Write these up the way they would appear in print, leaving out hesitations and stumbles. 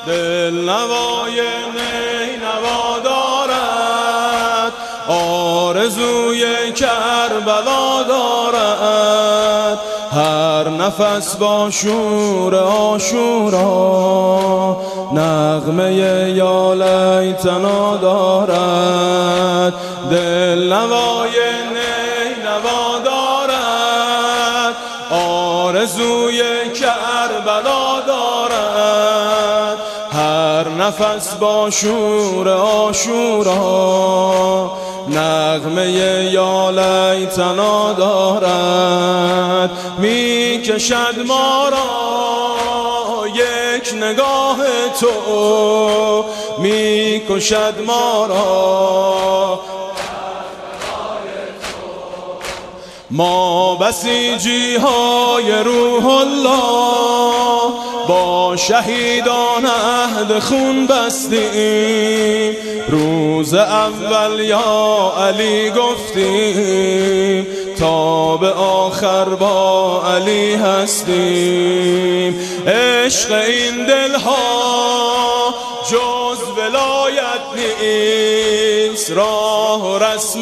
دل نوای نینوا دارد، آرزوی کربلا دارد. هر نفس با شور عاشورا نغمه یا لیتنا دارد. دل نوای نینوا دارد، آرزوی کربلا دارد. هر نفس با شور عاشورا نغمه یا لیتنا دارد. می کشد ما را یک نگاه تو، می کشد ما را. ما بسیجی های روح الله با شهیدان عهد خون بستیم. روز اول یا علی گفتیم، تا به آخر با علی هستیم. عشق این دلها جز ولایت نیست، راه و رسم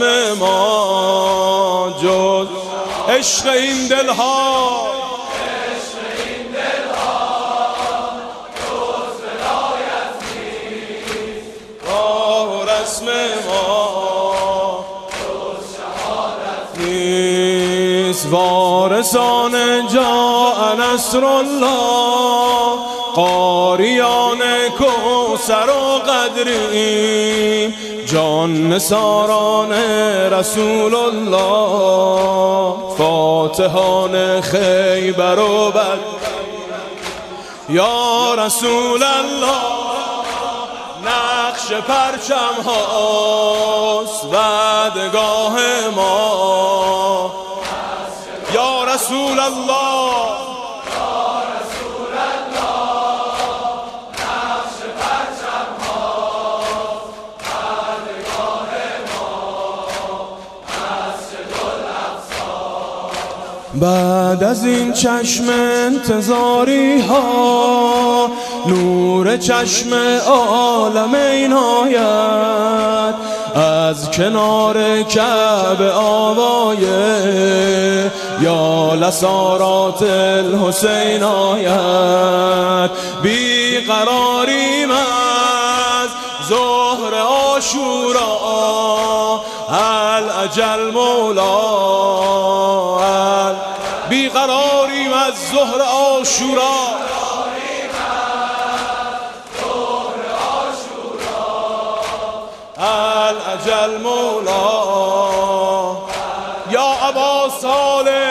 ما جز عشق این دلها. وارثان جاء نصر الله، قاریان کوثر و قدریم. جان نثاران رسول الله، فاتحان خیبر و بدر. یا رسول الله نقش پرچم هاست وعدگاه ما. یا رسول الله، یا رسول الله نقش پرچم هاست وعدگاه ما مسجد الاقصی. بعد از این چشم انتظاری ها نور چشم عالم عنایت از کنار کعبه آوایه یا لسارات الحسین آید. بی قراریم از ظهر عاشورا الاجل مولا. بی قراریم از ظهر عاشورا الاجل مولا. یا ابا صالح